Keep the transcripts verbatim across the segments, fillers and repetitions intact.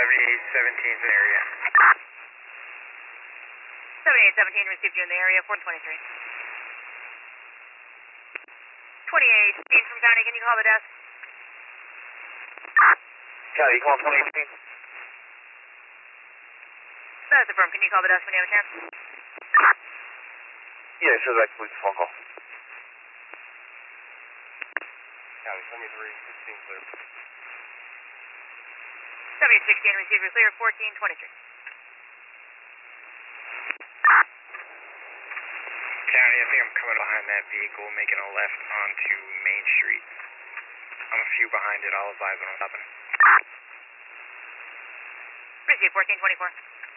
seventy-eight seventeen in the area. seventy-eight seventeen received you in the area, four twenty-three. twenty-eight eighteen from County, can you call the desk? County, you call twenty eighteen? That's the firm, can you call the desk when you have a chance? Yeah, so that concludes the phone call. County, seventy-three sixteen clear. seventy-eight sixteen receiver clear, fourteen twenty-three. County, I think I'm coming behind that vehicle, making a left onto Main Street. I'm a few behind it, I'll advise when I'm stopping. Receive fourteen twenty-four.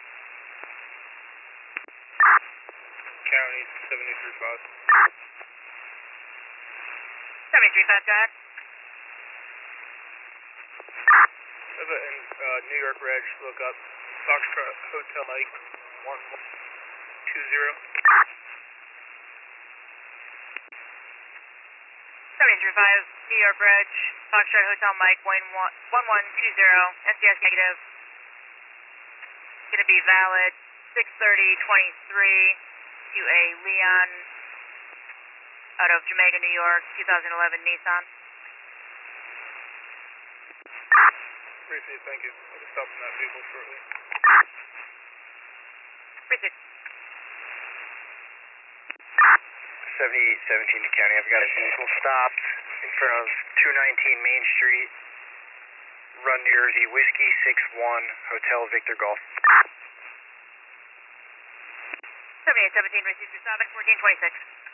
County, seventy-three five. seventy-three five, go ahead. Have a uh, New York Reg, look up Foxtrot Hotel Mike one one two zero. seventy-three five, New York Reg, Foxtrot Hotel Mike one one two zero, S D S negative. Going to be valid six thirty twenty-three to a Leon out of Jamaica, New York, twenty eleven Nissan. Appreciate it, thank you. I'll be stopping that vehicle shortly. Appreciate it. seventy-eight seventeen to County, I've got a vehicle stopped in front of two nineteen Main Street, Run New Jersey, Whiskey six one, Hotel Victor Golf. seventy-eight seventeen, received your stop at fourteen twenty-six.